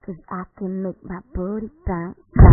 'cause I can make my booty bounce.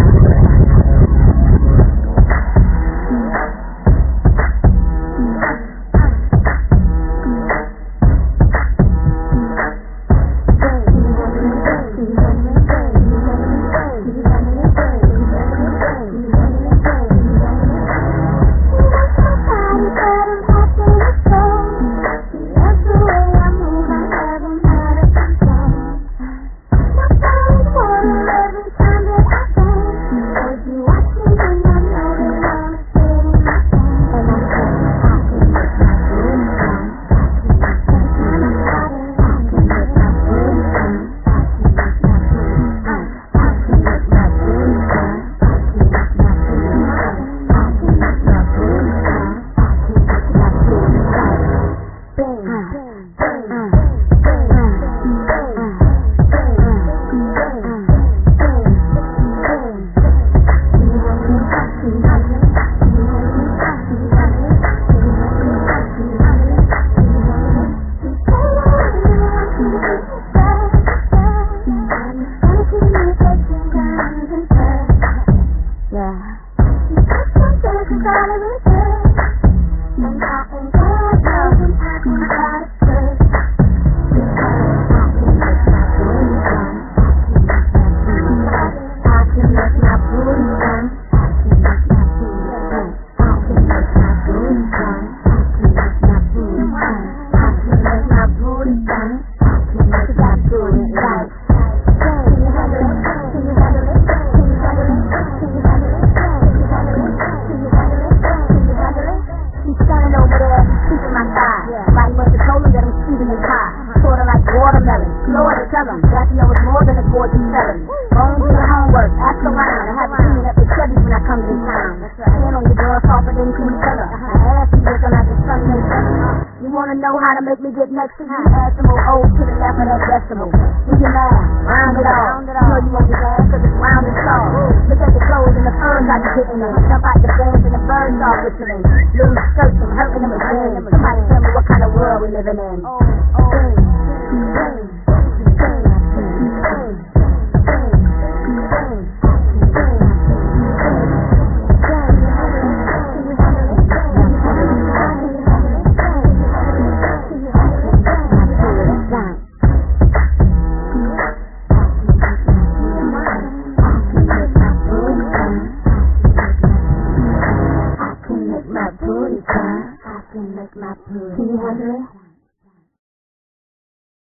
Got to know it's more than a gorgeous felon. Bone do your homework, ask around. I have a feeling that the Chevys when I come to town. Hand on your door, softer than cream color. I ask you looking like the sun makes up. You wanna know how to make me get next to you? Add some more O's to the left of that decimal. Do your math, round it off. You know you won't be bad cause it's round and soft. Look at the clothes and the furs I be getting in. Jump out the bands and the birds off listening. Loose skirts, I'm hurting them again. Somebody tell me what kind of world we living in.